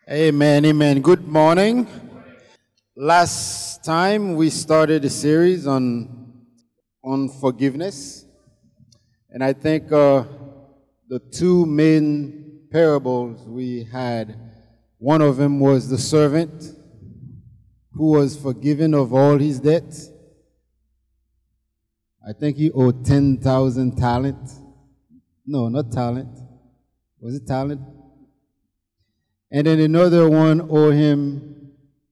Amen, amen. Good morning. Last time we started a series on forgiveness, and I think the two main parables we had, one of them was the servant who was forgiven of all his debts. I think he owed 10,000 talents. No, not talent. Was it talent? And then another one owed him,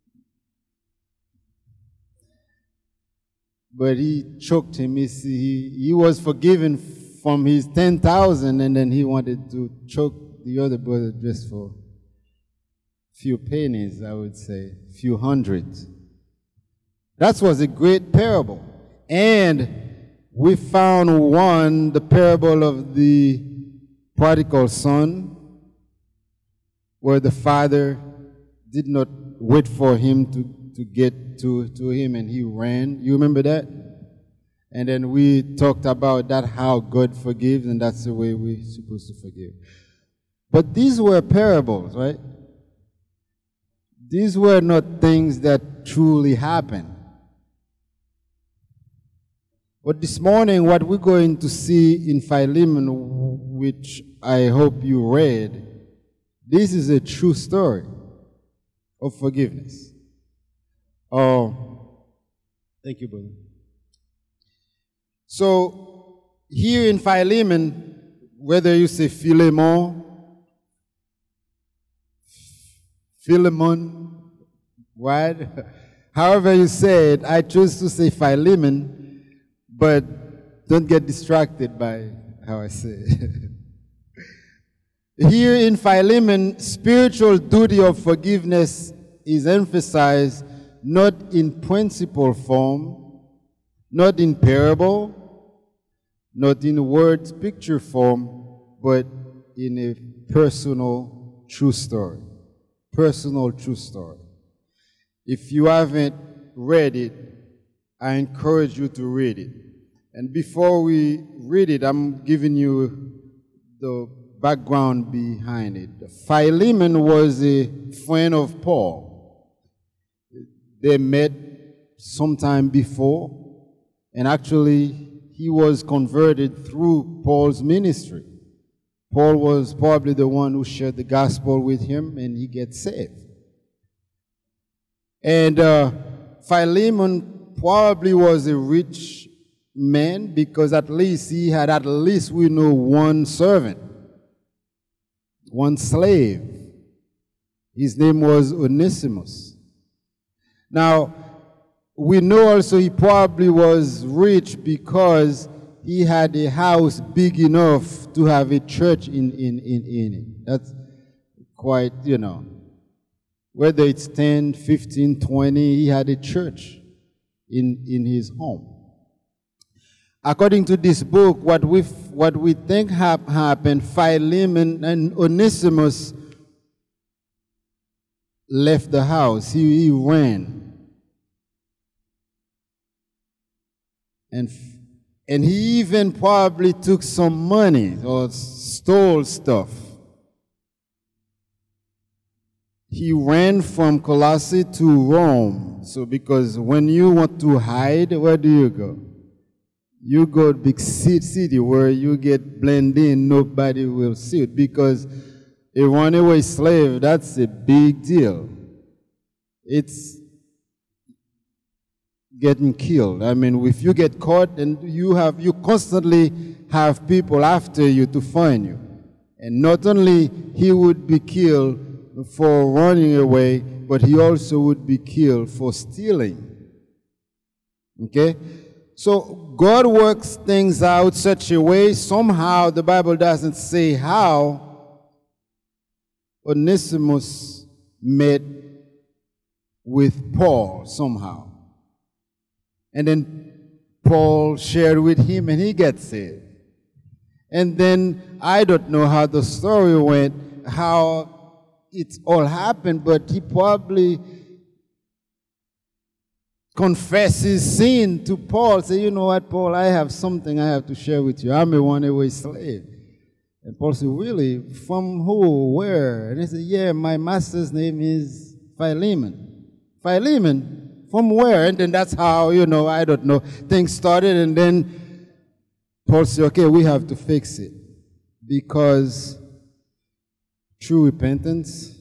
but he choked him. He was forgiven from his 10,000, and then he wanted to choke the other brother just for a few pennies, I would say, a few hundreds. That was a great parable. And we found one, the parable of the prodigal son, where the father did not wait for him to get to him and he ran. You remember that? And then we talked about that, how God forgives, and that's the way we're supposed to forgive. But these were parables, right? These were not things that truly happened. But this morning, what we're going to see in Philemon, which I hope you read, this is a true story of forgiveness. Oh, thank you, brother. So, here in Philemon, whether you say Philemon, right? However you say it, I choose to say Philemon, but don't get distracted by how I say it. Here in Philemon, spiritual duty of forgiveness is emphasized not in principle form, not in parable, not in words picture form, but in a personal true story. Personal true story. If you haven't read it, I encourage you to read it. And before we read it, I'm giving you the background behind it. Philemon was a friend of Paul. They met sometime before, and actually he was converted through Paul's ministry. Paul was probably the one who shared the gospel with him, and he gets saved. And Philemon probably was a rich man, because at least he had, at least we know, one servant, one slave. His name was Onesimus. Now, we know also he probably was rich because he had a house big enough to have a church in it. That's quite, whether it's 10, 15, 20, he had a church in his home. According to this book, what we think happened, Philemon and Onesimus left the house. He ran. And he even probably took some money or stole stuff. He ran from Colossae to Rome. So because when you want to hide, where do you go? You go to big city where you get blended in, nobody will see it. Because a runaway slave, that's a big deal. It's getting killed. I mean, if you get caught, and you constantly have people after you to find you. And not only he would be killed for running away, but he also would be killed for stealing. Okay? So God works things out such a way, somehow the Bible doesn't say how, Onesimus met with Paul somehow. And then Paul shared with him and he gets saved. And then I don't know how the story went, how it all happened, but he probably confessed his sin to Paul. Say, you know what, Paul, I have something I have to share with you. I'm a runaway slave. And Paul said, really? From who? Where? And he said, yeah, my master's name is Philemon. Philemon? From where? And then that's how, I don't know, things started. And then Paul said, okay, we have to fix it. Because true repentance,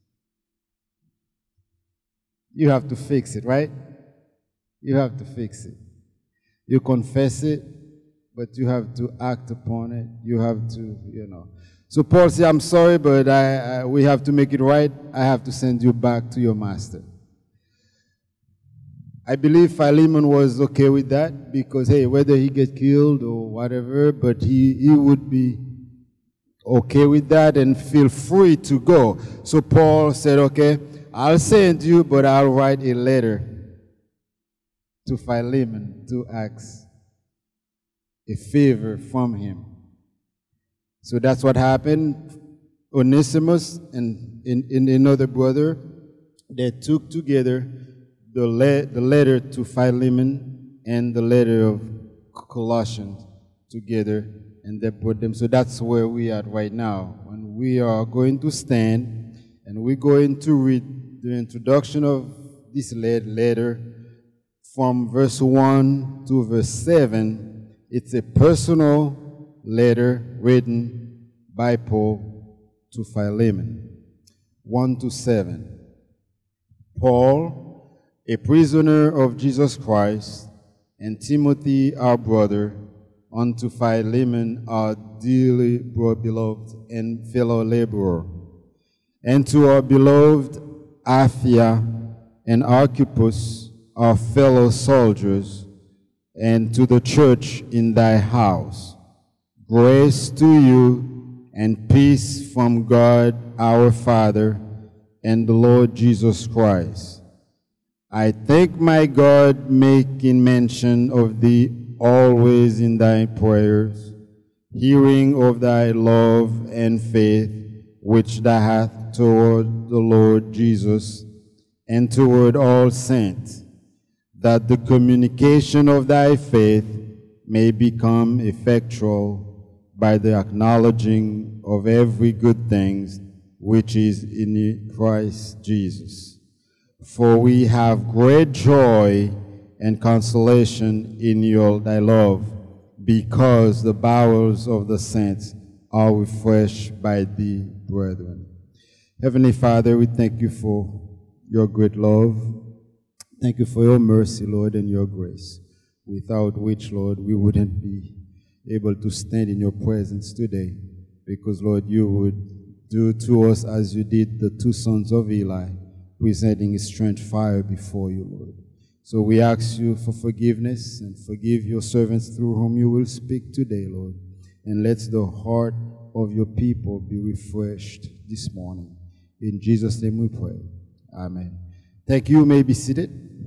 you have to fix it, right? You have to fix it. You confess it, but you have to act upon it. You have to, So Paul said, I'm sorry, but we have to make it right. I have to send you back to your master. I believe Philemon was okay with that because, hey, whether he get killed or whatever, but he would be okay with that and feel free to go. So Paul said, okay, I'll send you, but I'll write a letter to Philemon to ask a favor from him. So that's what happened. Onesimus and another brother, they took together the letter to Philemon and the letter of Colossians together, and they put them. So that's where we are right now. And we are going to stand, and we're going to read the introduction of this letter from verse 1 to verse 7. It's a personal letter written by Paul to Philemon. 1 to 7. Paul, a prisoner of Jesus Christ, and Timothy, our brother, unto Philemon, our dearly beloved and fellow laborer, and to our beloved Apphia and Archippus, our fellow soldiers, and to the church in thy house. Grace to you and peace from God our Father and the Lord Jesus Christ. I thank my God, making mention of thee always in thy prayers, hearing of thy love and faith which thou hast toward the Lord Jesus and toward all saints, that the communication of thy faith may become effectual by the acknowledging of every good thing which is in Christ Jesus. For we have great joy and consolation in thy love, because the bowels of the saints are refreshed by thee, brethren. Heavenly Father, we thank you for your great love. Thank you for your mercy, Lord, and your grace, without which, Lord, we wouldn't be able to stand in your presence today, because, Lord, you would do to us as you did the two sons of Eli, presenting a strange fire before you, Lord. So we ask you for forgiveness and forgive your servants through whom you will speak today, Lord. And let the heart of your people be refreshed this morning. In Jesus' name we pray. Amen. Thank you. You may be seated.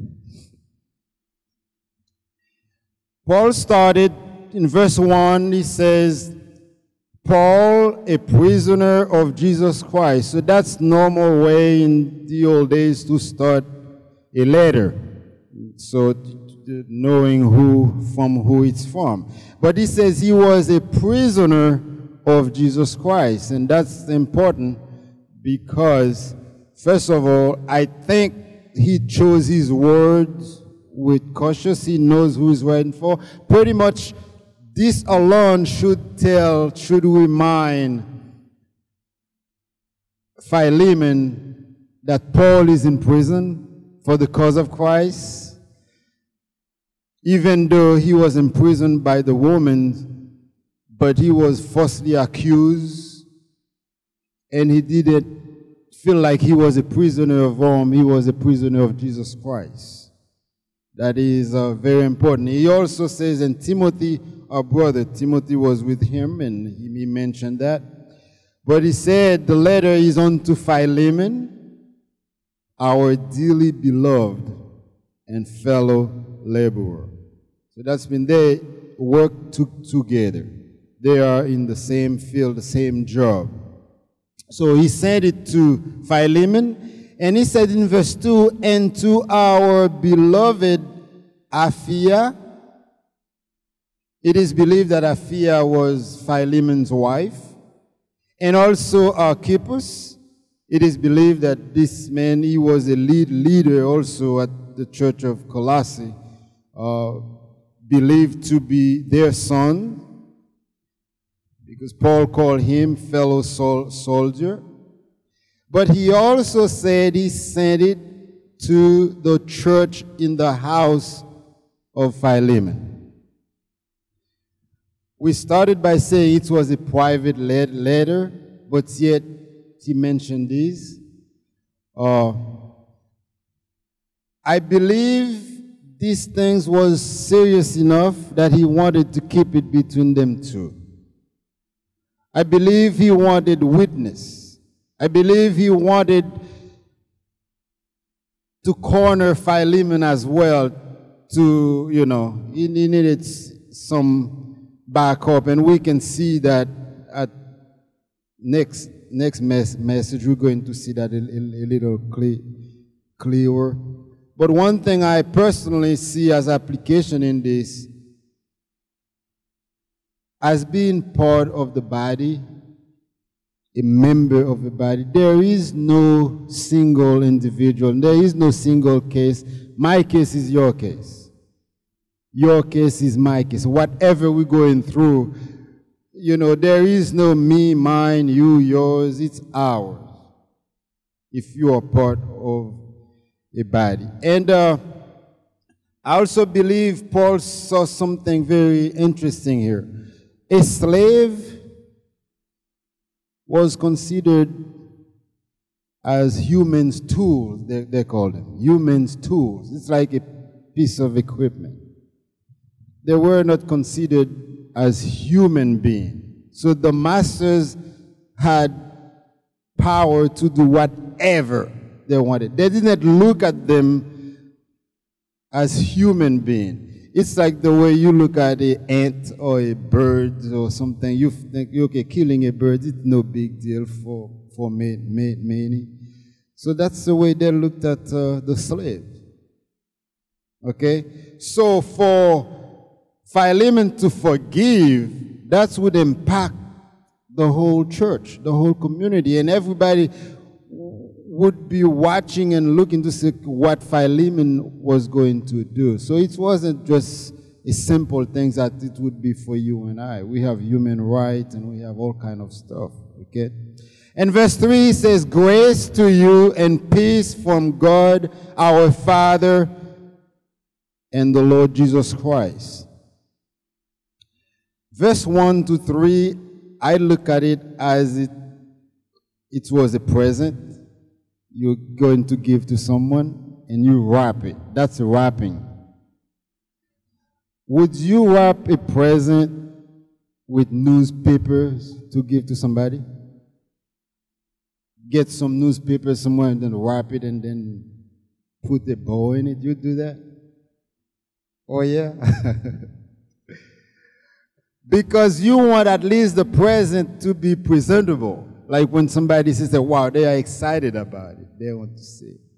Paul started in verse 1. He says, Paul, a prisoner of Jesus Christ. So that's normal way in the old days to start a letter. So knowing who it's from. But he says he was a prisoner of Jesus Christ. And that's important because, first of all, I think he chose his words with caution. He knows who he's writing for. Pretty much this alone should remind Philemon that Paul is in prison for the cause of Christ. Even though he was imprisoned by the woman, but he was falsely accused, and he didn't feel like he was a prisoner of Rome. He was a prisoner of Jesus Christ. That is very important. He also says, and Timothy, our brother, Timothy was with him, and he mentioned that. But he said the letter is unto Philemon, our dearly beloved and fellow laborer. So that's when they work together. They are in the same field, the same job. So he sent it to Philemon, and he said in verse 2, and to our beloved Apphia. It is believed that Apphia was Philemon's wife. And also Archippus. It is believed that this man, he was a leader also at the church of Colossae, believed to be their son, because Paul called him fellow soldier. But he also said he sent it to the church in the house of Philemon. We started by saying it was a private letter, but yet he mentioned this. I believe these things was serious enough that he wanted to keep it between them two. I believe he wanted witness. I believe he wanted to corner Philemon as well to, he needed some backup, and we can see that at next message, we're going to see that a little clearer. But one thing I personally see as application in this, as being part of the body, a member of the body, there is no single individual, there is no single case. My case is your case. Your case is my case. Whatever we're going through, there is no me, mine, you, yours, it's ours. If you are part of a body. And I also believe Paul saw something very interesting here. A slave was considered as humans' tools, they call them. Humans' tools. It's like a piece of equipment. They were not considered as human beings. So the masters had power to do whatever they wanted. They didn't look at them as human beings. It's like the way you look at an ant or a bird or something. You think, okay, killing a bird is no big deal for many. So that's the way they looked at the slave. Okay? So for Philemon to forgive, that would impact the whole church, the whole community, and everybody would be watching and looking to see what Philemon was going to do. So it wasn't just a simple thing that it would be for you and I. We have human rights and we have all kind of stuff, okay? And verse 3 says, grace to you and peace from God our Father and the Lord Jesus Christ. Verse 1 to 3, I look at it as it was a present you're going to give to someone, and you wrap it. That's wrapping. Would you wrap a present with newspapers to give to somebody? Get some newspapers somewhere and then wrap it and then put a bow in it? You do that? Oh, yeah? Because you want at least the present to be presentable. Like when somebody says, wow, they are excited about it. They want to see it.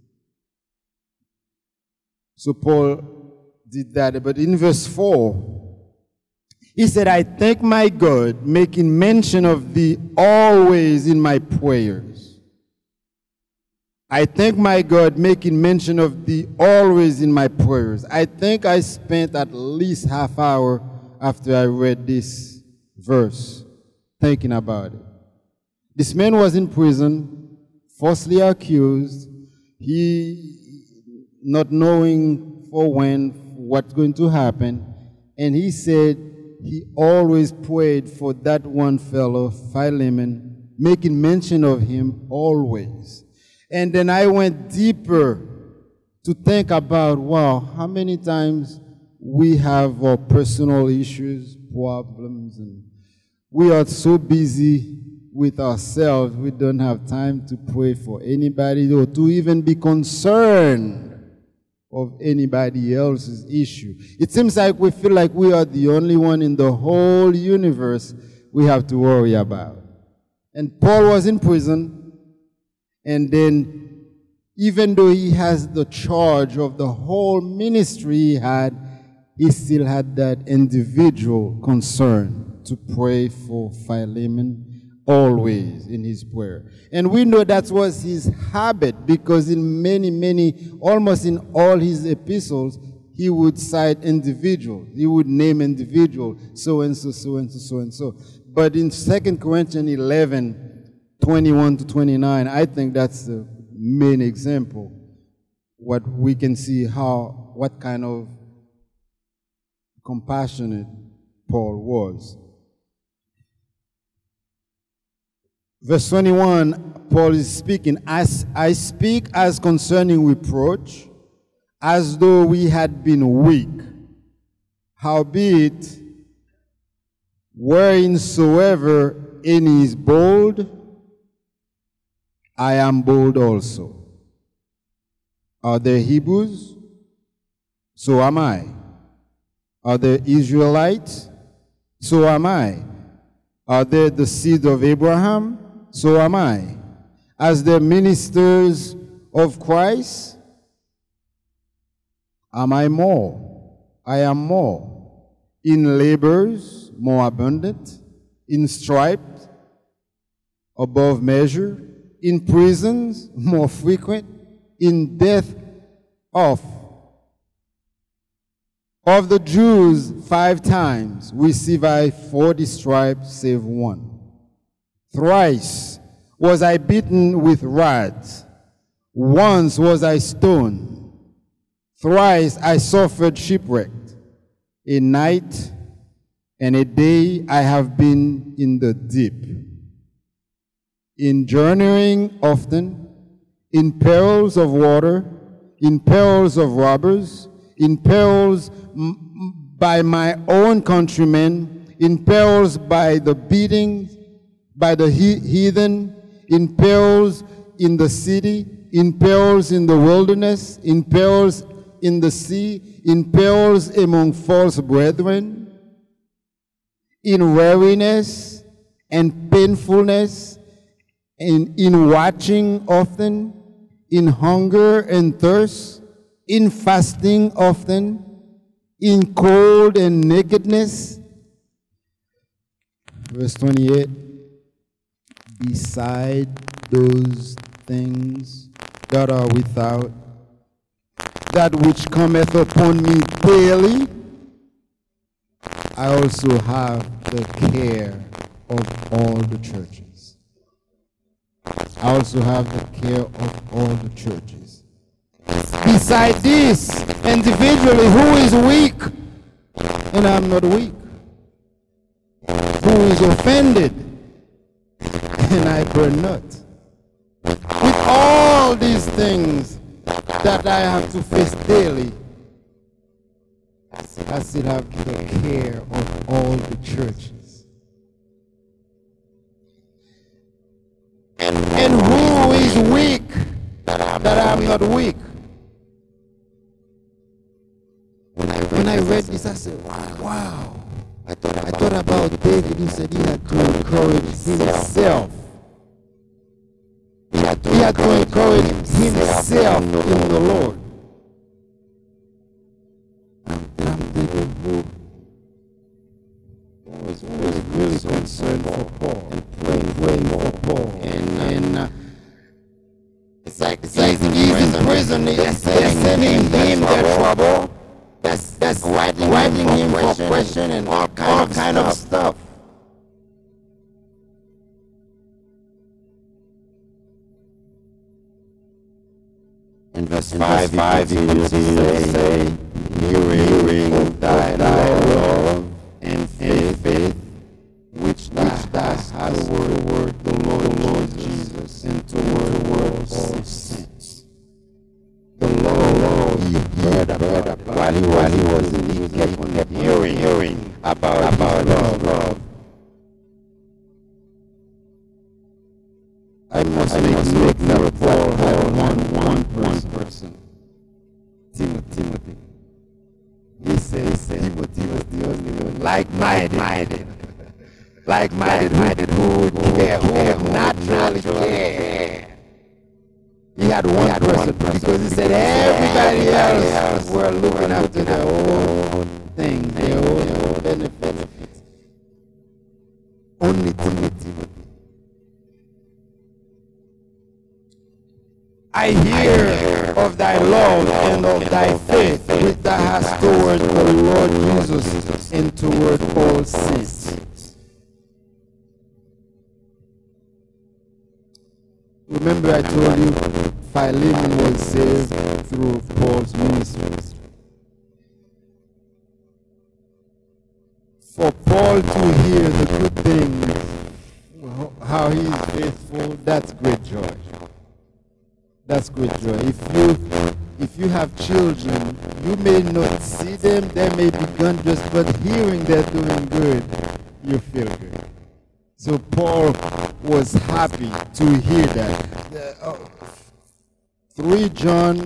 So Paul did that. But in verse 4, he said, I thank my God, making mention of thee always in my prayers. I thank my God, making mention of thee always in my prayers. I think I spent at least half hour after I read this verse thinking about it. This man was in prison, falsely accused. He not knowing for when what's going to happen. And he said he always prayed for that one fellow, Philemon, making mention of him always. And then I went deeper to think about, wow, how many times we have our personal issues, problems, and we are so busy with ourselves, we don't have time to pray for anybody or to even be concerned of anybody else's issue. It seems like we feel like we are the only one in the whole universe we have to worry about. And Paul was in prison, and then even though he has the charge of the whole ministry he still had that individual concern to pray for Philemon always in his prayer. And we know that was his habit, because in many, almost in all his epistles, he would cite individuals. He would name individuals, so and so, so and so, so and so. But in 2 Corinthians 11, 21 to 29, I think that's the main example. What we can see what kind of compassionate Paul was. Verse 21, Paul is speaking, "As I speak as concerning reproach, as though we had been weak. Howbeit, whereinsoever any is bold, I am bold also. Are there Hebrews? So am I. Are there Israelites? So am I. Are there the seed of Abraham? So am I. As the ministers of Christ, am I more? I am more. In labors, more abundant. In stripes, above measure. In prisons, more frequent. In death, oft. Of the Jews, 5 times receive I 40 stripes, save one. Thrice was I beaten with rods. Once was I stoned. Thrice I suffered shipwreck. A night and a day I have been in the deep. In journeying often, in perils of water, in perils of robbers, in perils by my own countrymen, in perils by the beatings, by the heathen, in perils in the city, in perils in the wilderness, in perils in the sea, in perils among false brethren, in weariness and painfulness, in watching often, in hunger and thirst, in fasting often, in cold and nakedness. Verse 28, beside those things that are without, that which cometh upon me daily, I also have the care of all the churches. I also have the care of all the churches. Beside this, individually, who is weak? And I'm not weak. Who is offended? And I burn not. With all these things that I have to face daily, I still have the care of all the churches. And who is weak that I'm not weak? When I read this, I said, wow. I thought about David. He said he had to encourage himself. He had to encourage himself in the Lord. And I'm thinking, who was really concerned for Paul and praying for Paul. And it's like he's in prison. They're sending him their trouble. That's writing him for question and all kind of stuff. In verse 5, he will say, hearing thy love and faith, which thou hast the word, the Lord Jesus, and toward all saints. The Lord, he heard about it. While he was in, he kept hearing about love. I must make that Paul had one person. Timothy. He says Timothy was the only one like-minded, who would naturally care. He had one person because he said everybody else were looking after their own things, their own benefits. Only Timothy I hear of thy love and of thy faith which thou hast toward the Lord Jesus and toward all saints. Remember I told you Philemon was saved through Paul's ministry. For Paul to hear the good things, how he is faithful, that's great joy. That's great joy. If you have children, you may not see them, they may be gone, but hearing they're doing good, you feel good. So Paul was happy to hear that. 3 John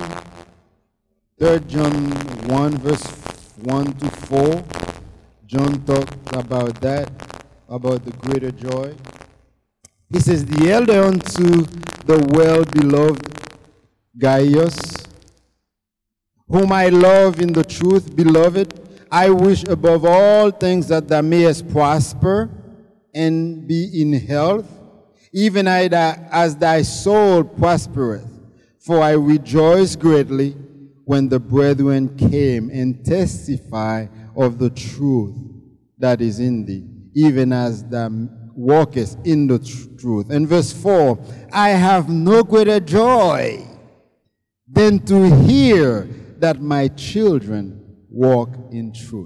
1 verse 1 to 4, John talked about that, about the greater joy. He says, the elder unto the well-beloved Gaius, whom I love in the truth, beloved, I wish above all things that thou mayest prosper and be in health, even as thy soul prospereth. For I rejoice greatly when the brethren came and testify of the truth that is in thee, even as thou walkest in the truth. And verse 4, I have no greater joy than to hear that my children walk in truth.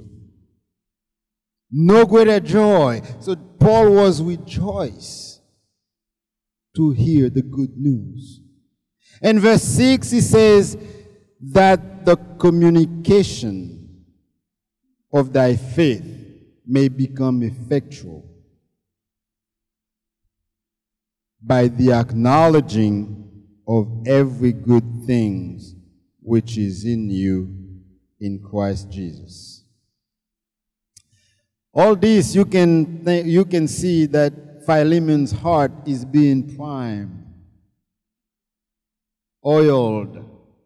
No greater joy. So Paul was rejoiced to hear the good news. In verse 6, he says that the communication of thy faith may become effectual by the acknowledging of every good thing which is in you in Christ Jesus. All this you can see that Philemon's heart is being primed, oiled.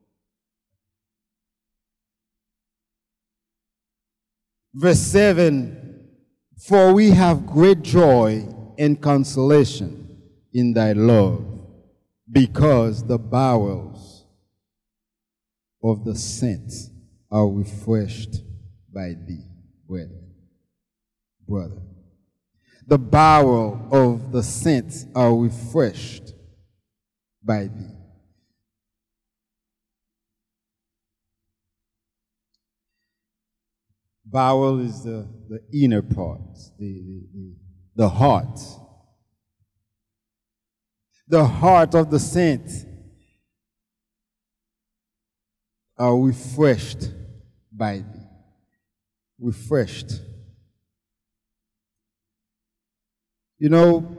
Verse 7, for we have great joy and consolation in thy love, because the bowels of the saints are refreshed by thee, brother. The bowel of the saints are refreshed by thee. Bowel is the inner part, the heart. The heart of the saints are refreshed by thee. Refreshed. You know,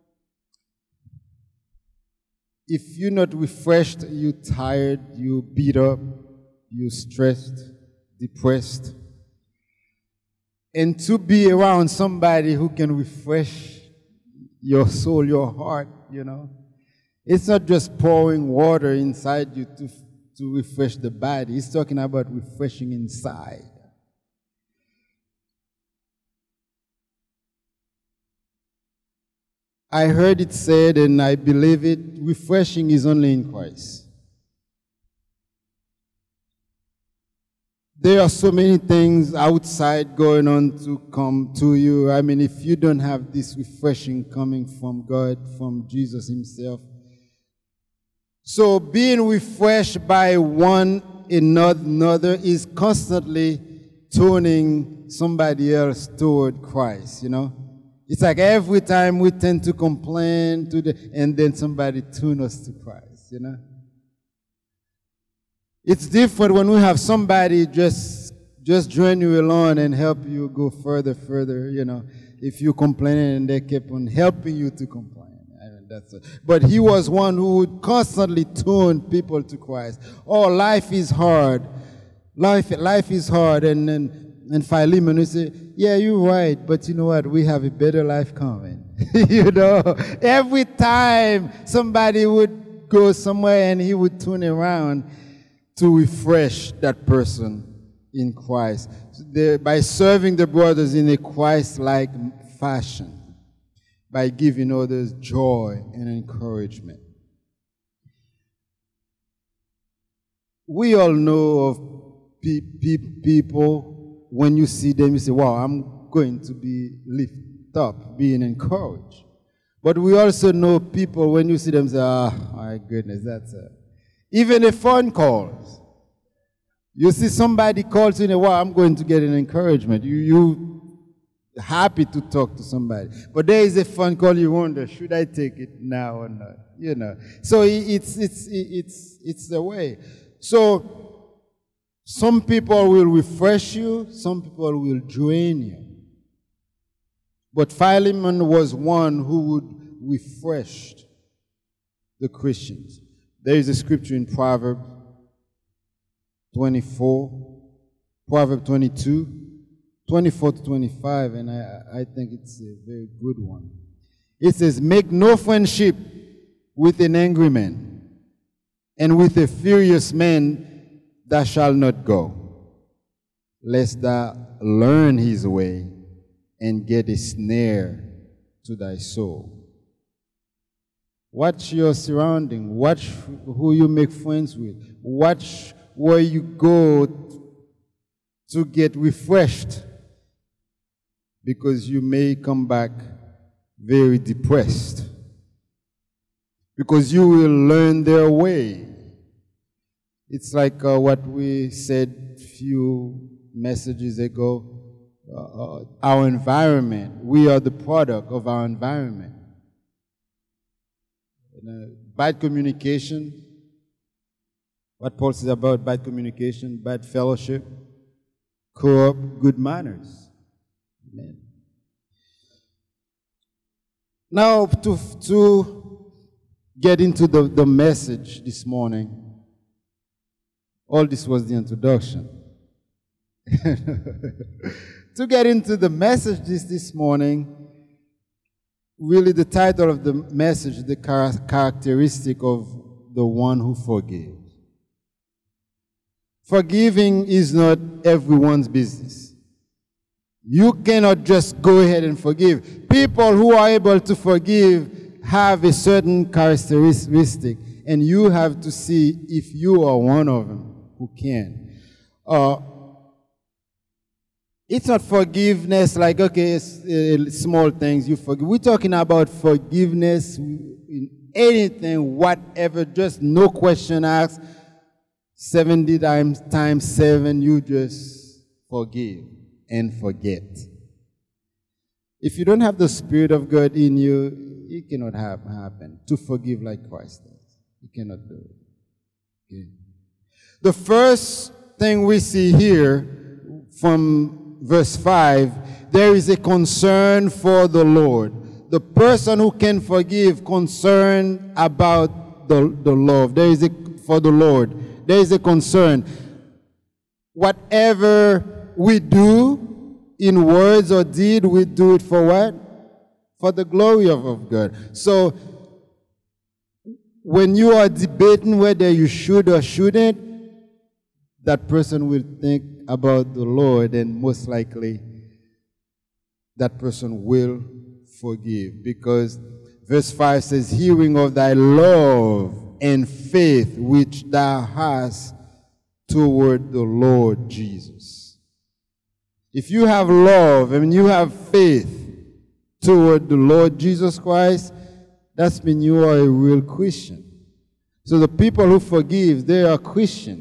if you're not refreshed, you're tired, you're beat up, you're stressed, depressed. And to be around somebody who can refresh your soul, your heart, you know. It's not just pouring water inside you to refresh the body. He's talking about refreshing inside. I heard it said, and I believe it, refreshing is only in Christ. There are so many things outside going on to come to you. I mean, if you don't have this refreshing coming from God, from Jesus himself. So being refreshed by one another is constantly turning somebody else toward Christ, you know. It's like every time we tend to complain and then somebody turns us to Christ, you know. It's different when we have somebody just join you along and help you go further, you know. If you complain and they keep on helping you to complain. I mean, that's it. But he was one who would constantly turn people to Christ. Oh, life is hard. Life is hard. And Philemon would say, yeah, you're right, but you know what? We have a better life coming. You know, every time somebody would go somewhere and he would turn around to refresh that person in Christ by serving the brothers in a Christ-like fashion, by giving others joy and encouragement. we all know of people, when you see them, you say, wow, I'm going to be lifted up, being encouraged. But we also know people, when you see them, say, my goodness, that's even the phone calls. You see somebody calls you, wow, I'm going to get an encouragement. You happy to talk to somebody. But there is a phone call, you wonder, should I take it now or not? You know. So it's the way. So some people will refresh you, some people will drain you. But Philemon was one who would refresh the Christians. There is a scripture in Proverbs 24, Proverbs 22, 24 to 25, and I think it's a very good one. It says, make no friendship with an angry man, and with a furious man that shall not go, lest thou learn his way and get a snare to thy soul. Watch your surrounding. Watch who you make friends with. Watch where you go to get refreshed, because you may come back very depressed, because you will learn their way. It's like what we said a few messages ago. Our environment, we are the product of our environment. Bad communication, what Paul says about bad communication, bad fellowship, corrupt good manners. Amen. Now, to get into the message this morning, all this was the introduction. To get into the message this morning, really the title of the message, the characteristic of the one who forgives. Forgiving is not everyone's business. You cannot just go ahead and forgive. People who are able to forgive have a certain characteristic, and you have to see if you are one of them who can. It's not forgiveness like, okay, it's small things you forgive. We're talking about forgiveness in anything, whatever, just no question asked. 70 times 7, you just forgive and forget. If you don't have the Spirit of God in you, it cannot happen to forgive like Christ does. You cannot do it. Okay. The first thing we see here from verse 5, there is a concern for the Lord. The person who can forgive, concerned about the love. For the Lord, there is a concern. Whatever we do in words or deed, we do it for what? For the glory of God. So when you are debating whether you should or shouldn't, that person will think about the Lord, and most likely that person will forgive. Because verse 5 says, hearing of thy love and faith which thou hast toward the Lord Jesus. If you have love and you have faith toward the Lord Jesus Christ, that's mean you are a real Christian. So the people who forgive, they are Christians.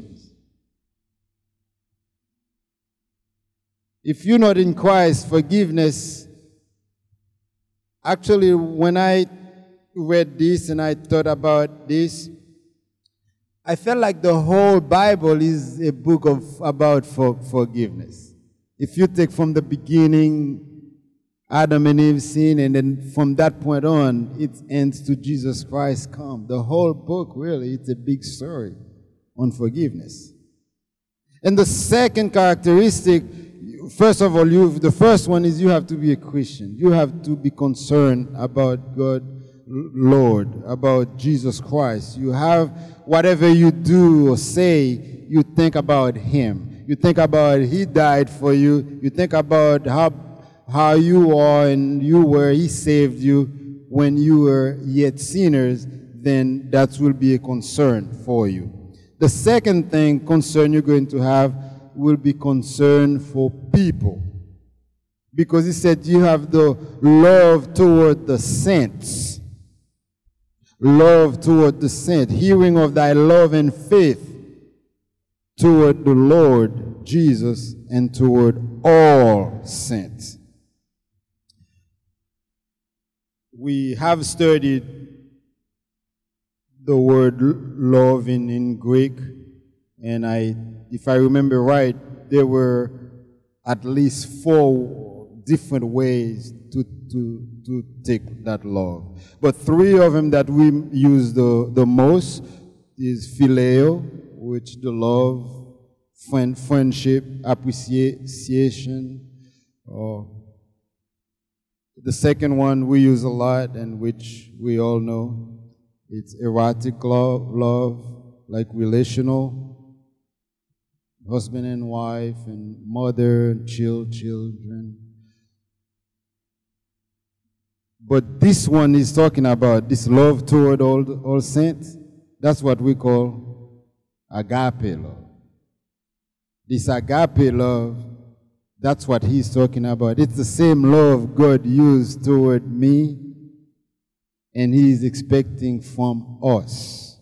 If you're not in Christ, forgiveness, actually when I read this and I thought about this, I felt like the whole Bible is a book about forgiveness. If you take from the beginning, Adam and Eve sin, and then from that point on, it ends to Jesus Christ come. The whole book, really, it's a big story on forgiveness. And the second characteristic, first of all, the first one is you have to be a Christian. You have to be concerned about God, Lord, about Jesus Christ. You have, whatever you do or say, you think about Him. You think about He died for you. You think about how you are and you were. He saved you when you were yet sinners. Then that will be a concern for you. The second thing, concern you're going to have will be concern for people. Because he said you have the love toward the saints. Love toward the saints. Hearing of thy love and faith toward the Lord Jesus and toward all saints. We have studied the word love in Greek, and if I remember right, there were at least 4 different ways to take that love. But 3 of them that we use the most is phileo, which the love, friendship, appreciation. The second one we use a lot, and which we all know, it's erotic love, like relational, husband and wife, and mother and children. But this one is talking about this love toward all saints. That's what we call agape love. This agape love, that's what he's talking about. It's the same love God used toward me, and he is expecting from us.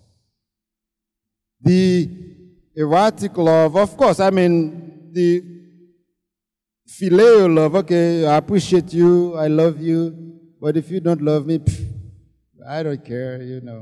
The erotic love, of course, the phileo love, okay, I appreciate you, I love you, but if you don't love me, I don't care,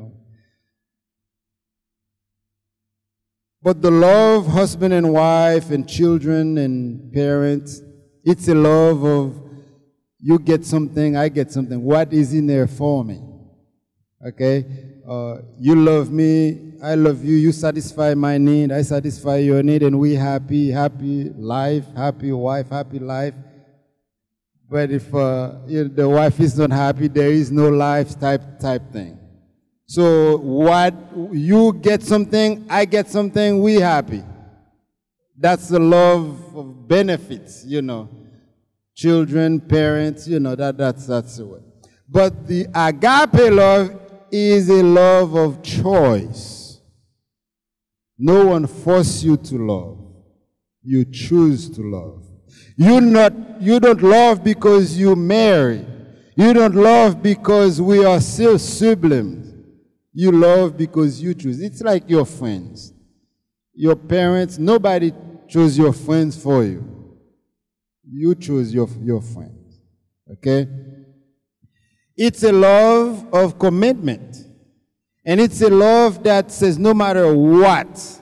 But the love, husband and wife and children and parents, it's a love of you get something, I get something. What is in there for me? Okay? You love me, I love you, you satisfy my need, I satisfy your need, and we happy life, happy wife, happy life. But if the wife is not happy, there is no life type thing. So what you get something, I get something, we happy. That's the love of benefits, Children, parents, that's the way. But the agape love is a love of choice. No one forces you to love. You choose to love. You don't love because you marry. You don't love because we are still siblings. You love because you choose. It's like your friends. Your parents, nobody chose your friends for you. You choose your friends. Okay? It's a love of commitment. And it's a love that says no matter what,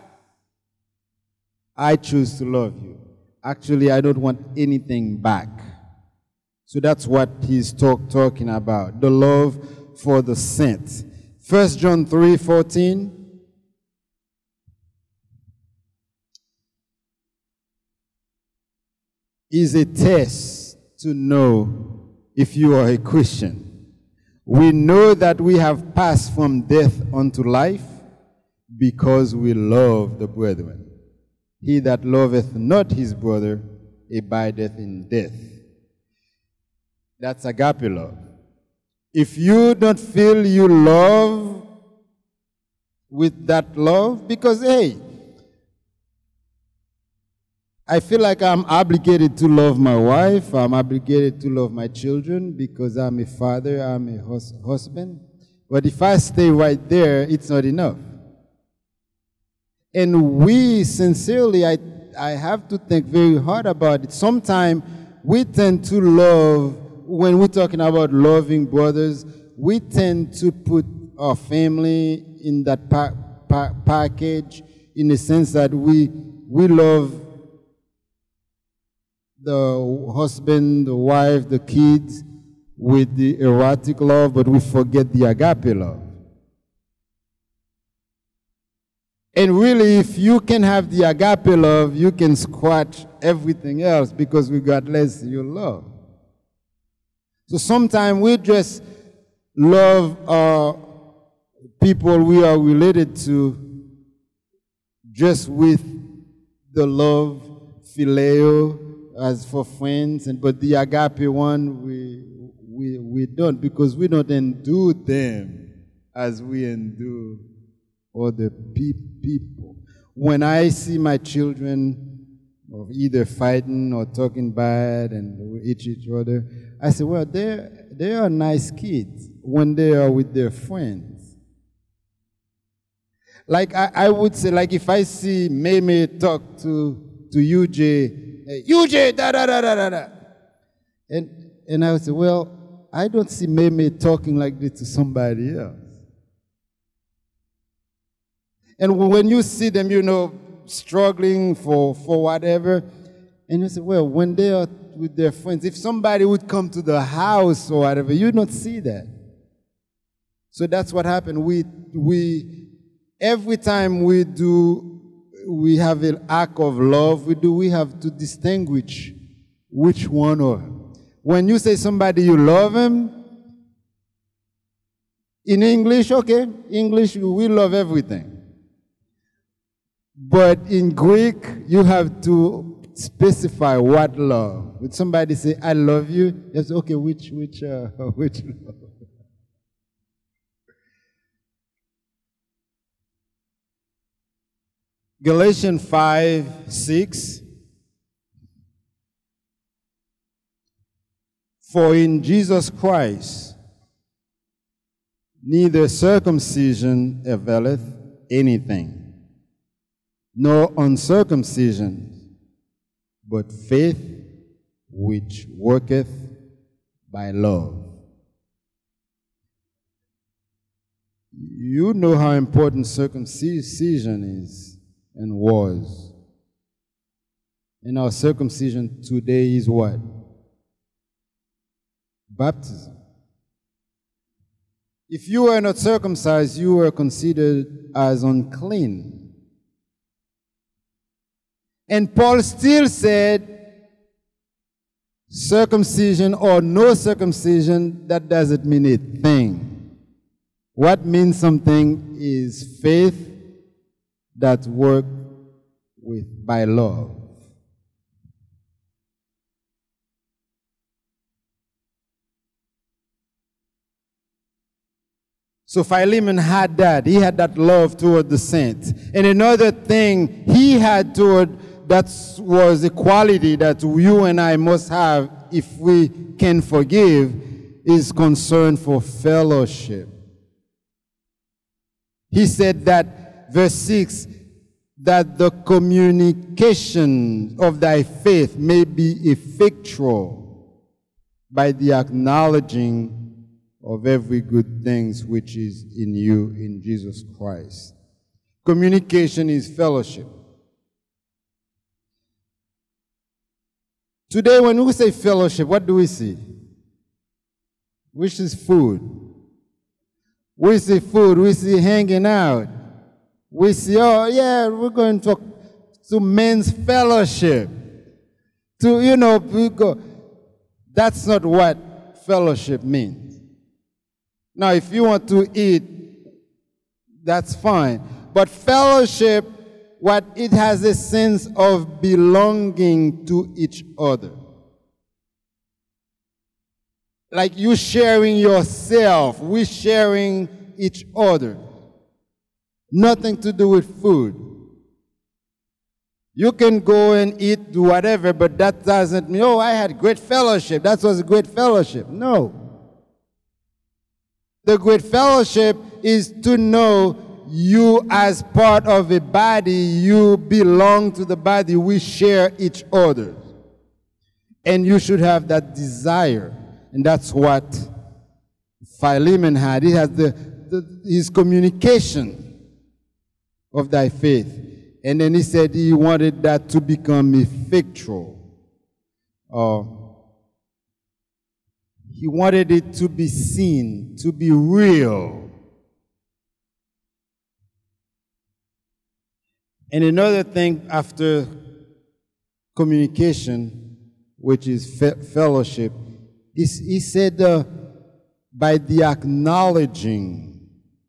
I choose to love you. Actually, I don't want anything back. So that's what he's talking about, the love for the saints. 1 John 3:14. Is a test to know if you are a Christian. We know that we have passed from death unto life because we love the brethren. He that loveth not his brother abideth in death. That's agape love. If you don't feel you love with that love, because, hey, I feel like I'm obligated to love my wife, I'm obligated to love my children because I'm a father, I'm a husband. But if I stay right there, it's not enough. And we sincerely, I have to think very hard about it. Sometimes we tend to love, when we're talking about loving brothers, we tend to put our family in that package, in the sense that we love the husband, the wife, the kids with the erotic love, but we forget the agape love. And really, if you can have the agape love, you can scratch everything else because we got less you love. So sometimes we just love people we are related to just with the love, phileo, as for friends, but the agape one, we don't, because we don't endure them as we endure other people. When I see my children of either fighting or talking bad and with each other, I say, well, they are nice kids when they are with their friends. Like I would say, like if I see Meme talk to UJ, hey, UJ, da da da da da da, and I would say, well, I don't see Meme talking like this to somebody else. And when you see them, struggling for whatever, and you say, well, when they are with their friends, if somebody would come to the house or whatever, you don't see that. So that's what happened. We every time we have an act of love, we have to distinguish which one or. When you say somebody you love him, in English, okay, English, we love everything. But in Greek, you have to specify what love. When somebody say, I love you, you have to say, okay, which love? Galatians 5:6. For in Jesus Christ neither circumcision availeth anything, nor uncircumcision, but faith which worketh by love. You know how important circumcision is and was. And our circumcision today is what? Baptism. If you were not circumcised, you were considered as unclean. And Paul still said, circumcision or no circumcision, that doesn't mean a thing. What means something is faith that works by love. So Philemon had that. He had that love toward the saints. And another thing he had toward that was a quality that you and I must have if we can forgive is concern for fellowship. He said that, verse 6, that the communication of thy faith may be effectual by the acknowledging of every good things which is in you in Jesus Christ. Communication is fellowship. Today when we say fellowship, what do we see? Which is food. We see food, we see hanging out. We see, oh yeah, we're going to men's fellowship. We go. That's not what fellowship means. Now, if you want to eat, that's fine. But fellowship, it has a sense of belonging to each other. Like you sharing yourself, we sharing each other. Nothing to do with food. You can go and eat, do whatever, but that doesn't mean, I had great fellowship. That was a great fellowship. No. The great fellowship is to know you as part of a body, you belong to the body, we share each other. And you should have that desire. And that's what Philemon had. He has his communication of thy faith. And then he said he wanted that to become effectual. He wanted it to be seen, to be real. And another thing after communication, which is fellowship, he said by the acknowledging.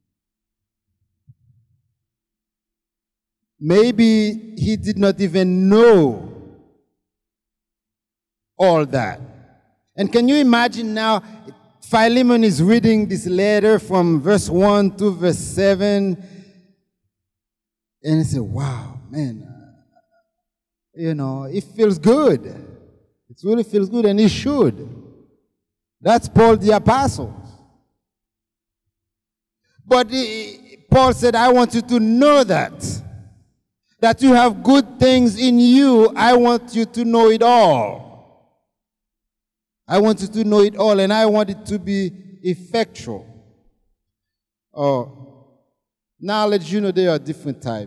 Maybe he did not even know all that. And can you imagine now, Philemon is reading this letter from verse 1 to verse 7, And he said, wow, man, it feels good. It really feels good, and it should. That's Paul the Apostle. But Paul said, I want you to know that you have good things in you. I want you to know it all. I want you to know it all, and I want it to be effectual. Knowledge, there are different types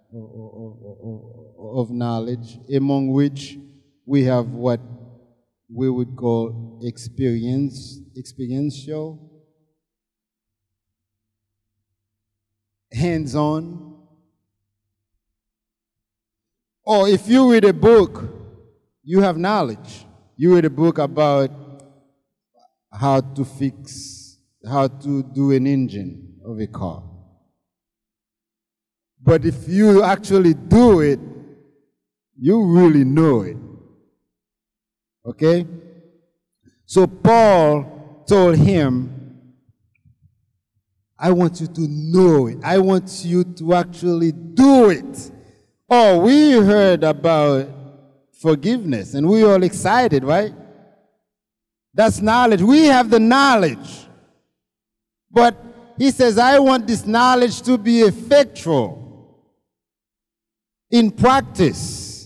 of knowledge, among which we have what we would call experiential, hands-on. Or if you read a book, you have knowledge. You read a book about how to do an engine of a car. But if you actually do it, you really know it. Okay? So Paul told him, I want you to know it. I want you to actually do it. Oh, we heard about forgiveness, and we're all excited, right? That's knowledge. We have the knowledge. But he says, I want this knowledge to be effectual in practice.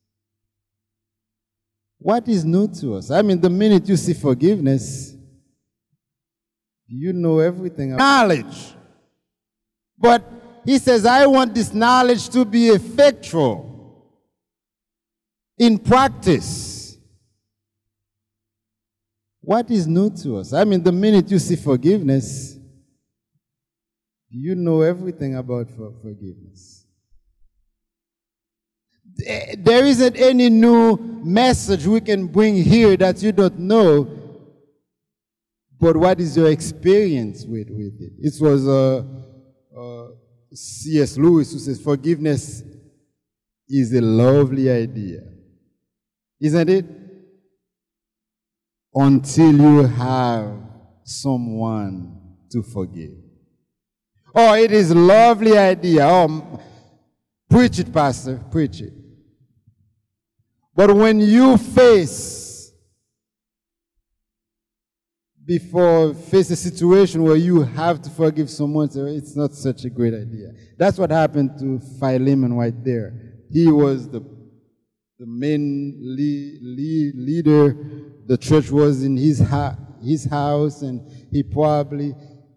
What is new to us? I mean, the minute you see forgiveness, you know everything about knowledge. But he says, I want this knowledge to be effectual in practice. What is new to us? I mean, the minute you see forgiveness, you know everything about forgiveness. There isn't any new message we can bring here that you don't know, but what is your experience with it? It was C.S. Lewis who says, forgiveness is a lovely idea. Isn't it? Until you have someone to forgive. Oh, it is a lovely idea. Oh, preach it, Pastor, preach it. But when you face a situation where you have to forgive someone, so it's not such a great idea. That's what happened to Philemon right there. He was the main leader. The church was in his house, and he probably,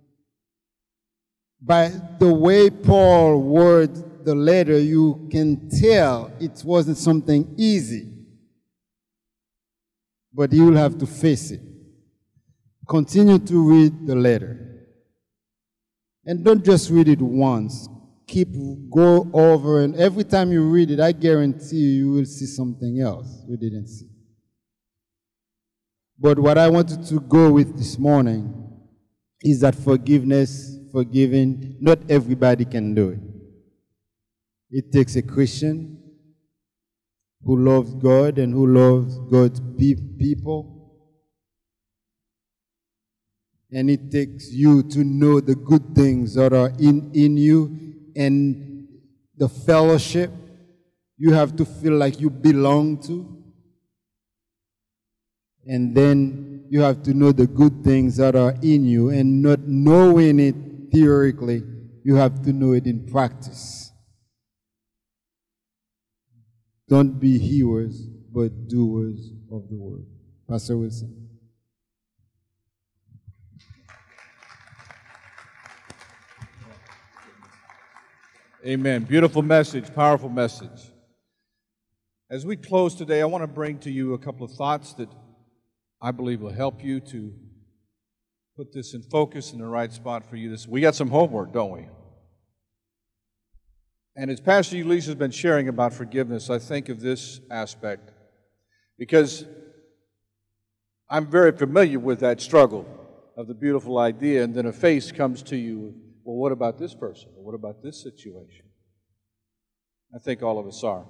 by the way Paul worded the letter, you can tell it wasn't something easy. But you will have to face it. Continue to read the letter. And don't just read it once. Go over, and every time you read it, I guarantee you will see something else you didn't see. But what I wanted to go with this morning is that forgiving, not everybody can do it. It takes a Christian who loves God and who loves God's people. And it takes you to know the good things that are in you and the fellowship you have to feel like you belong to. And then you have to know the good things that are in you, and not knowing it theoretically, you have to know it in practice. Don't be hearers, but doers of the word. Pastor Wilson. Amen. Beautiful message, powerful message. As we close today, I want to bring to you a couple of thoughts that I believe will help you to put this in focus in the right spot for you. We got some homework, don't we? And as Pastor Ulysses has been sharing about forgiveness, I think of this aspect because I'm very familiar with that struggle of the beautiful idea, and then a face comes to you, well, what about this person? Or what about this situation? I think all of us are.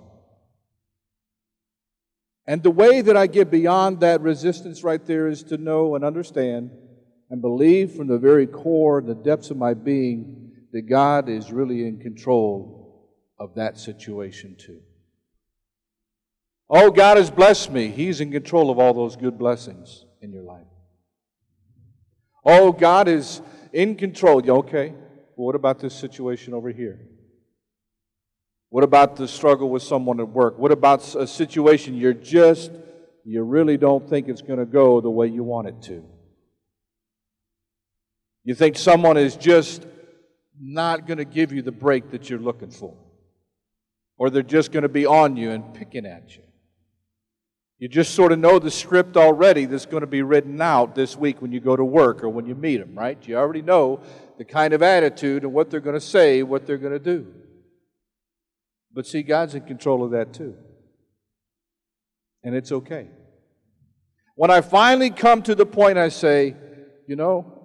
And the way that I get beyond that resistance right there is to know and understand and believe from the very core, the depths of my being, that God is really in control of that situation too. Oh, God has blessed me. He's in control of all those good blessings in your life. Oh, God is in control. Okay, well, what about this situation over here? What about the struggle with someone at work? What about a situation you really don't think it's going to go the way you want it to? You think someone is just not going to give you the break that you're looking for. Or they're just going to be on you and picking at you. You just sort of know the script already that's going to be written out this week when you go to work or when you meet them, right? You already know the kind of attitude and what they're going to say, what they're going to do. But see, God's in control of that too. And it's okay. When I finally come to the point I say, you know,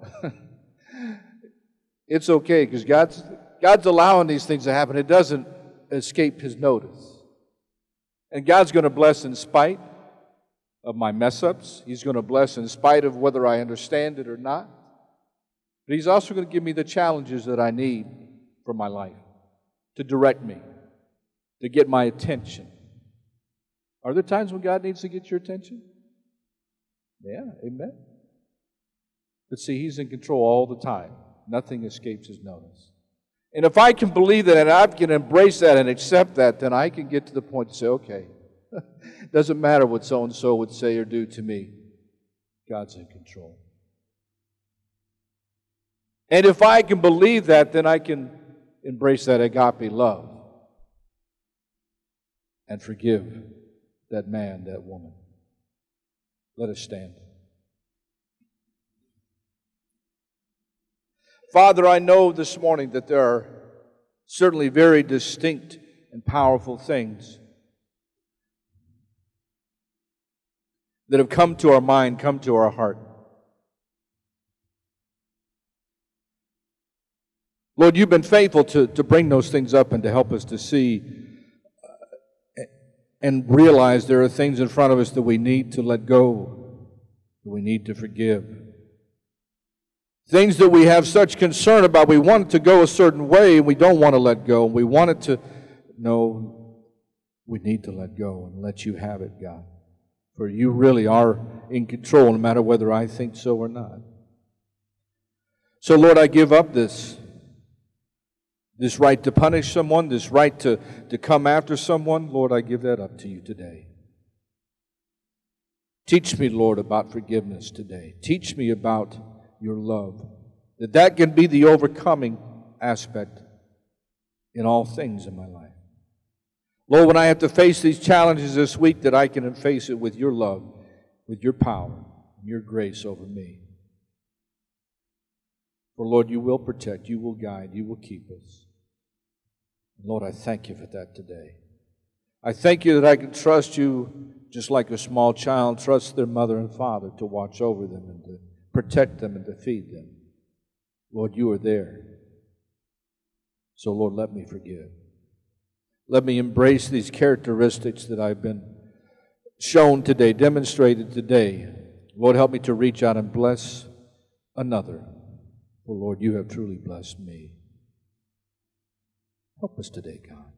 it's okay because God's allowing these things to happen. It doesn't escape His notice. And God's going to bless in spite of my mess-ups. He's going to bless in spite of whether I understand it or not. But He's also going to give me the challenges that I need for my life to direct me, to get my attention. Are there times when God needs to get your attention? Yeah, amen. But see, He's in control all the time. Nothing escapes His notice. And if I can believe that and I can embrace that and accept that, then I can get to the point to say, okay, doesn't matter what so-and-so would say or do to me. God's in control. And if I can believe that, then I can embrace that agape love and forgive that man, that woman. Let us stand. Father, I know this morning that there are certainly very distinct and powerful things that have come to our mind, come to our heart. Lord, You've been faithful to bring those things up and to help us to see and realize there are things in front of us that we need to let go, that we need to forgive. Things that we have such concern about, we want it to go a certain way and we don't want to let go. We want it to, no, we need to let go and let You have it, God. For You really are in control no matter whether I think so or not. So Lord, I give up this right to punish someone, this right to come after someone. Lord, I give that up to You today. Teach me, Lord, about forgiveness today. Teach me about Your love. That can be the overcoming aspect in all things in my life. Lord, when I have to face these challenges this week, that I can face it with Your love, with Your power, and Your grace over me. For Lord, You will protect, You will guide, You will keep us. Lord, I thank You for that today. I thank You that I can trust You just like a small child trusts their mother and father to watch over them and to protect them and to feed them. Lord, You are there. So, Lord, let me forgive. Let me embrace these characteristics that I've been shown today, demonstrated today. Lord, help me to reach out and bless another. For, Lord, You have truly blessed me. Help us today, God.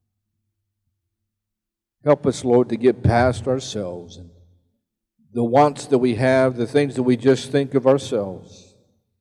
Help us, Lord, to get past ourselves and the wants that we have, the things that we just think of ourselves.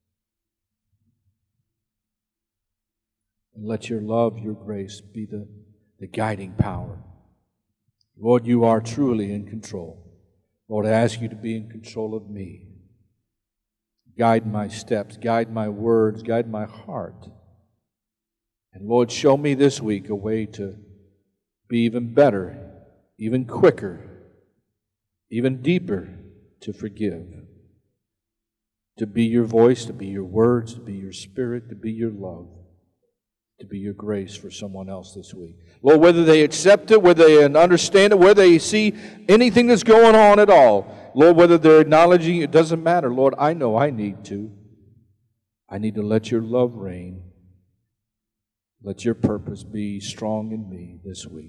And let Your love, Your grace be the guiding power. Lord, You are truly in control. Lord, I ask You to be in control of me. Guide my steps, guide my words, guide my heart. And Lord, show me this week a way to be even better, even quicker, even deeper to forgive. To be Your voice, to be Your words, to be Your Spirit, to be Your love, to be Your grace for someone else this week. Lord, whether they accept it, whether they understand it, whether they see anything that's going on at all, Lord, whether they're acknowledging it, doesn't matter. Lord, I know I need to. I need to let Your love reign. Let Your purpose be strong in me this week.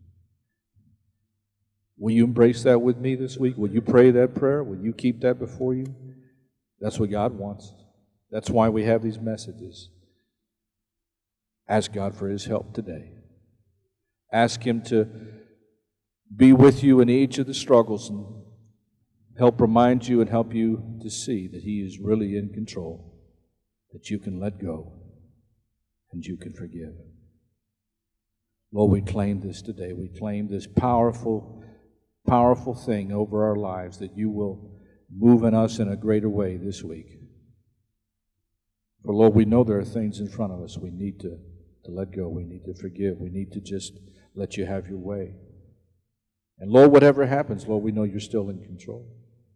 Will you embrace that with me this week? Will you pray that prayer? Will you keep that before you? That's what God wants. That's why we have these messages. Ask God for His help today. Ask Him to be with you in each of the struggles and help remind you and help you to see that He is really in control, that you can let go and you can forgive. Lord, we claim this today. We claim this powerful, powerful thing over our lives, that you will move in us in a greater way this week. For Lord, we know there are things in front of us we need to let go. We need to forgive. We need to just let you have your way. And Lord, whatever happens, Lord, we know you're still in control.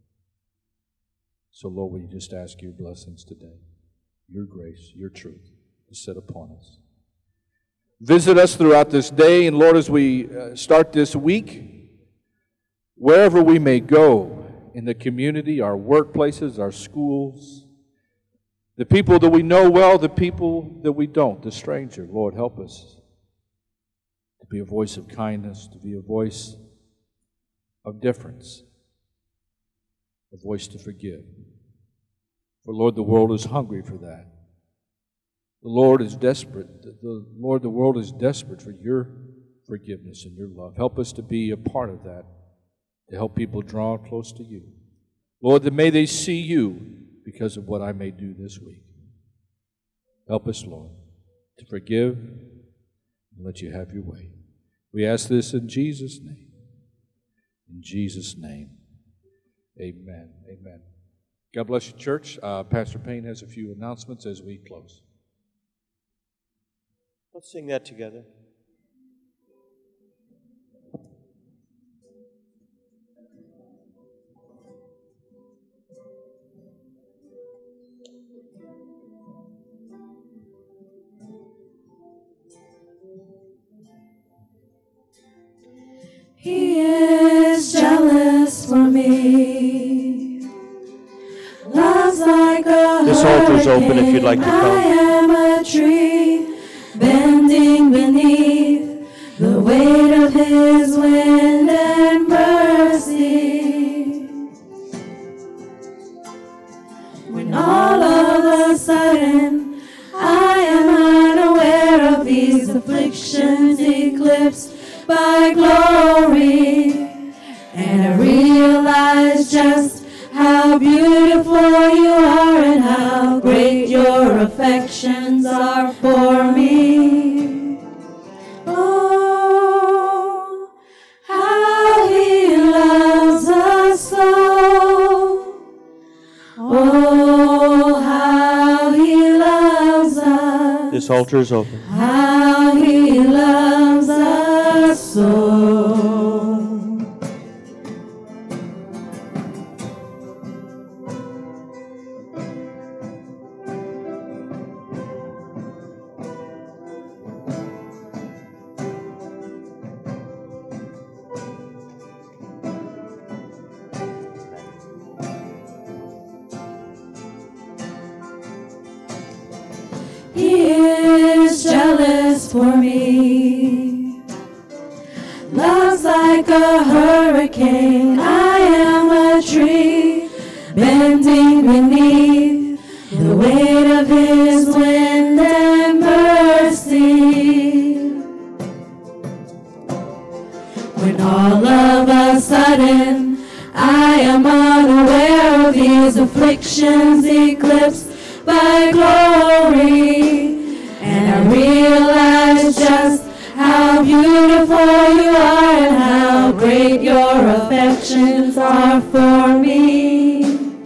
So Lord, we just ask your blessings today, your grace, your truth to sit upon us. Visit us throughout this day, and Lord, as we start this week, wherever we may go in the community, our workplaces, our schools, the people that we know well, the people that we don't, the stranger, Lord, help us to be a voice of kindness, to be a voice of difference, a voice to forgive. For Lord, the world is hungry for that. The Lord is desperate. The world is desperate for your forgiveness and your love. Help us to be a part of that, to help people draw close to you. Lord, that may they see you because of what I may do this week. Help us, Lord, to forgive and let you have your way. We ask this in Jesus' name. In Jesus' name, amen. Amen. God bless you, church. Pastor Payne has a few announcements as we close. Let's sing that together. He is jealous for me. Love's like a This altar's open if you'd like to come. I am a tree bending beneath the weight of His wind and mercy. When all of a sudden I am unaware of these afflictions eclipsed by glory, and I realize just how beautiful you are and how great your affections are for me. Oh, how He loves us so. Oh, how He loves us. This altar is open. How He loves us so. He is jealous for me. Love's like a hurricane. I am a tree bending beneath the weight of His wind and mercy. When all of a sudden I am unaware of these afflictions eclipsed by glory, and I realize just how beautiful you are and how great your affections are for me.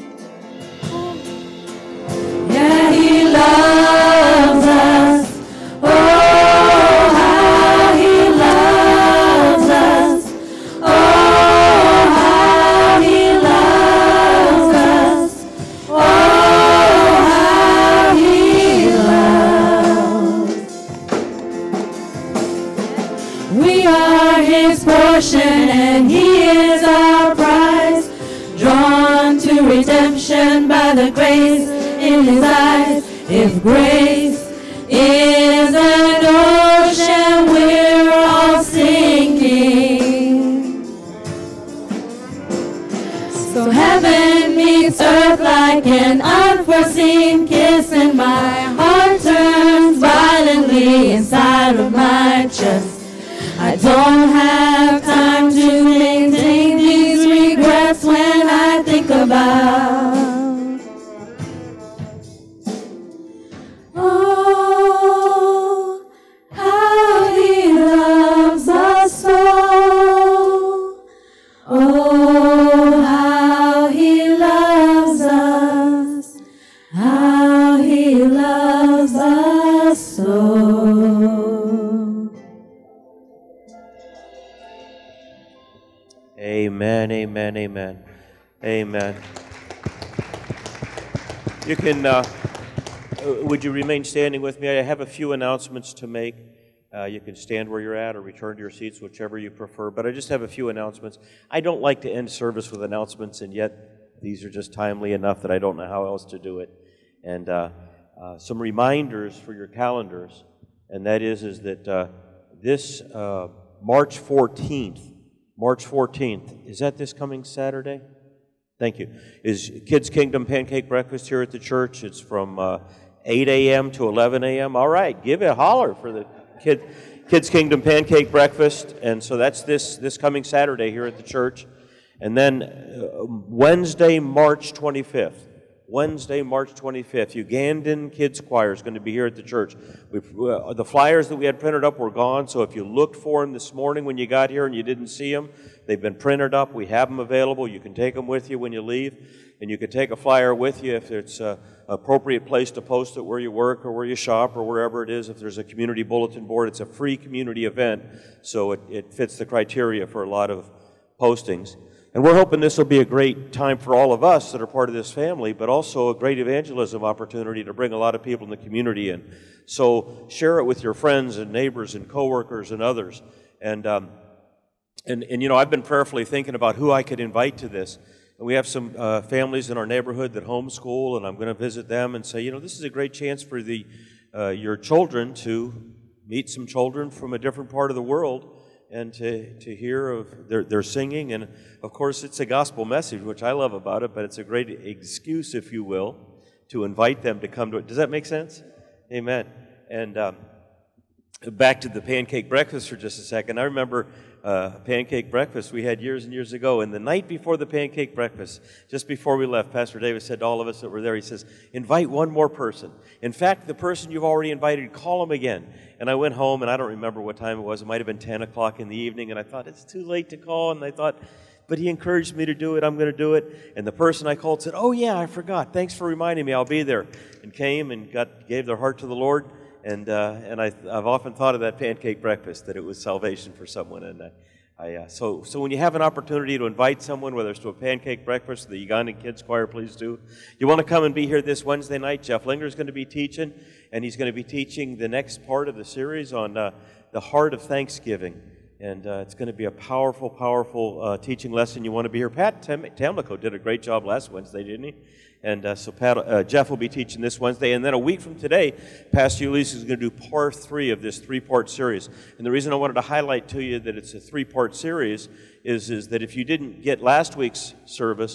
Yeah, He loves us. Oh, how He loves us. Oh, how He loves us. Oh, how He loves. We are His portion and He is our prize, drawn to redemption by the grace in His eyes. If grace is an ocean, we're all sinking. So heaven meets earth like an unforeseen kiss, and my heart turns violently inside of my chest. I don't have time to maintain these regrets when I think about oh, how He loves us so. Oh, how He loves us. How He loves us so. Amen, amen, amen, amen. You can, would you remain standing with me? I have a few announcements to make. You can stand where you're at or return to your seats, whichever you prefer. But I just have a few announcements. I don't like to end service with announcements, and yet these are just timely enough that I don't know how else to do it. And some reminders for your calendars, and that is that this March 14th, is that this coming Saturday? Thank you. Is Kids Kingdom Pancake Breakfast here at the church. It's from 8 a.m. to 11 a.m. All right, give it a holler for the Kids Kingdom Pancake Breakfast. And so that's this coming Saturday here at the church. And then Wednesday, March 25th, Ugandan Kids Choir is going to be here at the church. The flyers that we had printed up were gone, so if you looked for them this morning when you got here and you didn't see them, they've been printed up. We have them available. You can take them with you when you leave, and you can take a flyer with you if it's an appropriate place to post it where you work or where you shop or wherever it is. If there's a community bulletin board, it's a free community event, so it fits the criteria for a lot of postings. And we're hoping this will be a great time for all of us that are part of this family, but also a great evangelism opportunity to bring a lot of people in the community in. So share it with your friends and neighbors and coworkers and others. And you know, I've been prayerfully thinking about who I could invite to this. And we have some families in our neighborhood that homeschool, and I'm going to visit them and say, you know, this is a great chance for your children to meet some children from a different part of the world, and to hear of their singing. And of course it's a gospel message, which I love about it, but it's a great excuse, if you will, to invite them to come to it. Does that make sense? Amen. And back to the pancake breakfast for just a second. I remember pancake breakfast we had years and years ago, and the night before the pancake breakfast, just before we left, Pastor Davis said to all of us that were there, he says, invite one more person. In fact, the person you've already invited, call them again. And I went home, and I don't remember what time it was. It might have been 10 o'clock in the evening, and I thought, it's too late to call. And I thought, but he encouraged me to do it. I'm going to do it. And the person I called said, oh, yeah, I forgot. Thanks for reminding me. I'll be there. And came and gave their heart to the Lord. And I've often thought of that pancake breakfast, that it was salvation for someone. And so when you have an opportunity to invite someone, whether it's to a pancake breakfast, the Ugandan Kids Choir, please do. You want to come and be here this Wednesday night? Jeff Linger is going to be teaching, and he's going to be teaching the next part of the series on the heart of Thanksgiving. And it's going to be a powerful, powerful teaching lesson. You want to be here. Pat Tamlico did a great job last Wednesday, didn't he? And so Jeff will be teaching this Wednesday. And then a week from today, Pastor Ulysses is going to do part 3 of this 3-part series. And the reason I wanted to highlight to you that it's a 3-part series is that if you didn't get last week's service,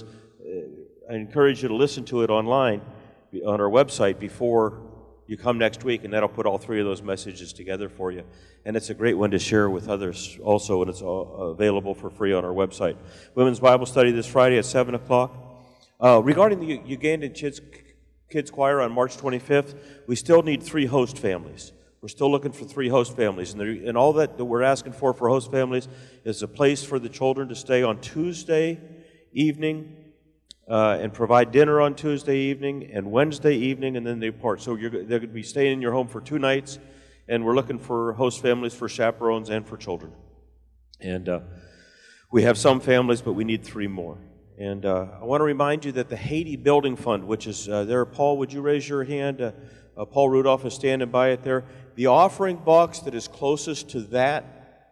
I encourage you to listen to it online on our website before you come next week, and that'll put all 3 of those messages together for you. And it's a great one to share with others also, and it's all available for free on our website. Women's Bible study this Friday at 7 o'clock. Regarding the Ugandan Kids Choir on March 25th, we still need 3 host families. We're still looking for 3 host families. And all that we're asking for host families is a place for the children to stay on Tuesday evening, and provide dinner on Tuesday evening and Wednesday evening, and then they depart. So they're going to be staying in your home for 2 nights, and we're looking for host families for chaperones and for children. And we have some families, but we need 3 more. And I want to remind you that the Haiti Building Fund, which is there, Paul, would you raise your hand? Paul Rudolph is standing by it there. The offering box that is closest to that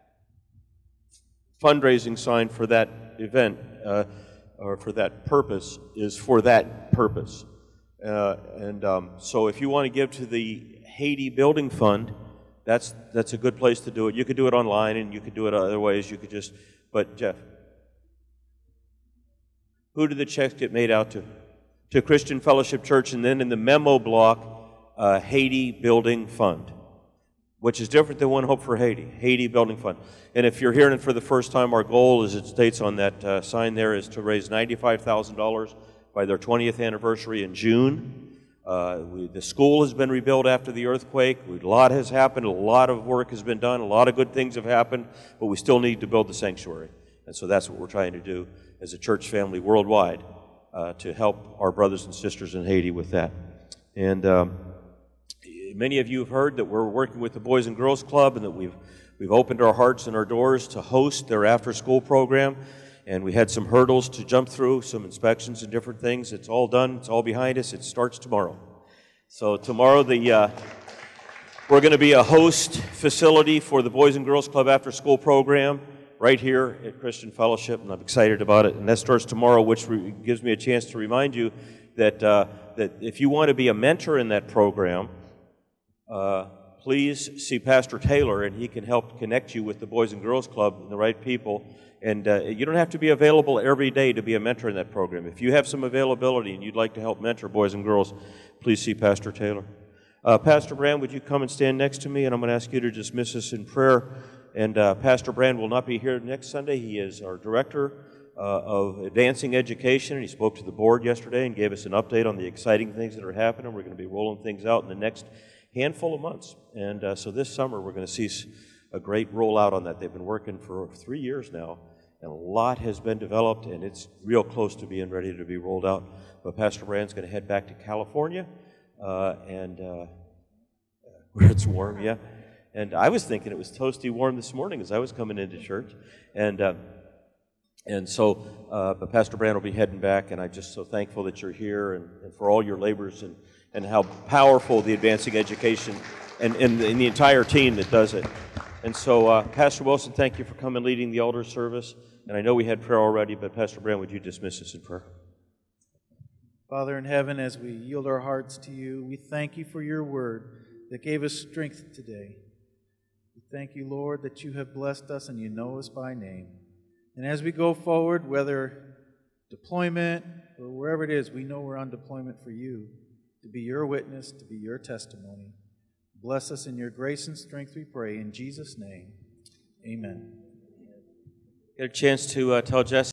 fundraising sign for that event, or for that purpose, is for that purpose. So if you want to give to the Haiti Building Fund, that's a good place to do it. You could do it online, and you could do it other ways. You could just, but Jeff, who did the checks get made out to? To Christian Fellowship Church, and then in the memo block, Haiti Building Fund. which is different than One Hope for Haiti, Haiti Building Fund. And if you're hearing it for the first time, our goal, as it states on that sign there, is to raise $95,000 by their 20th anniversary in June. The school has been rebuilt after the earthquake. A lot has happened. A lot of work has been done. A lot of good things have happened, but we still need to build the sanctuary. And so that's what we're trying to do as a church family worldwide to help our brothers and sisters in Haiti with that. And many of you have heard that we're working with the Boys and Girls Club and that we've opened our hearts and our doors to host their after-school program. And we had some hurdles to jump through, some inspections and different things. It's all done. It's all behind us. It starts tomorrow. So tomorrow we're going to be a host facility for the Boys and Girls Club after-school program right here at Christian Fellowship, and I'm excited about it. And that starts tomorrow, which gives me a chance to remind you that if you want to be a mentor in that program, please see Pastor Taylor, and he can help connect you with the Boys and Girls Club and the right people. And you don't have to be available every day to be a mentor in that program. If you have some availability and you'd like to help mentor boys and girls, please see Pastor Taylor. Pastor Brand, would you come and stand next to me? And I'm going to ask you to dismiss us in prayer. And Pastor Brand will not be here next Sunday. He is our director of advancing education, and he spoke to the board yesterday and gave us an update on the exciting things that are happening. We're going to be rolling things out in the next handful of months. And so this summer we're going to see a great rollout on that. They've been working for 3 years now, and a lot has been developed, and it's real close to being ready to be rolled out. But Pastor Brand's going to head back to California, where it's warm, yeah. And I was thinking it was toasty warm this morning as I was coming into church. But Pastor Brand will be heading back, and I'm just so thankful that you're here and for all your labors and how powerful the advancing education and the entire team that does it. And so, Pastor Wilson, thank you for coming and leading the altar service. And I know we had prayer already, but Pastor Brand, would you dismiss us in prayer? Father in heaven, as we yield our hearts to you, we thank you for your word that gave us strength today. We thank you, Lord, that you have blessed us and you know us by name. And as we go forward, whether deployment or wherever it is, we know we're on deployment for you, to be your witness, to be your testimony. Bless us in your grace and strength, we pray. In Jesus' name, amen. Get a chance to tell Jesse.